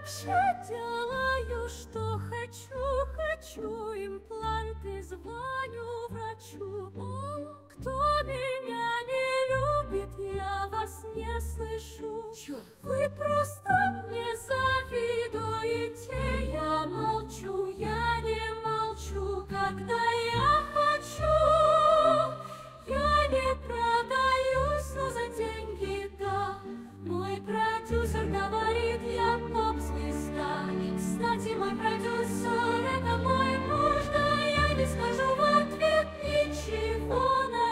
вообще делаю, что хочу, импланты, звоню врачу. О, кто меня не любит, я вас не слышу. Вы просто мне завидуете, я не молчу, когда я хочу. Я не продаюсь, но за деньги, да. Мой продюсер говорит, я поп-звезда. И, кстати, мой продюсер — это мой муж, да. Я не скажу в ответ ничего на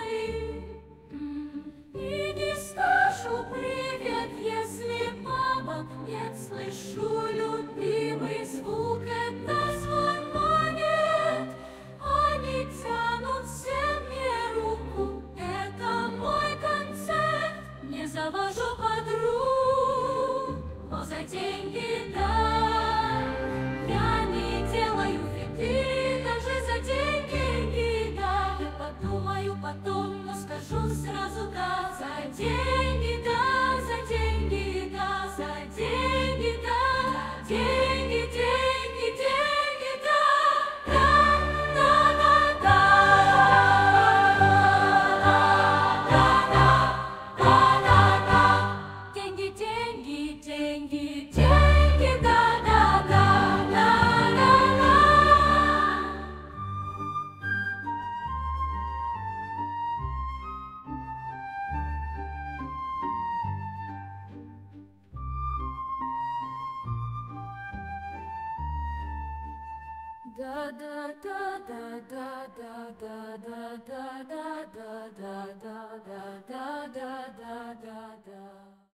и не скажу привет, если мама нет. Слышу любимый звук, это звон монет. Они тянут все мне руку, это мой концерт. Не завожу подруг, но за деньги, да. Я не делаю фиты, даже за деньги, да. Я подумаю потом, но скажу сразу да. За деньги, да, за деньги, да, за деньги, да. Деньги, деньги, деньги, да. Да, да, да, да, да, да. Деньги, деньги, деньги, деньги, да, да, да, да, да, да. Да да да да да да да да да да да да да да да да да да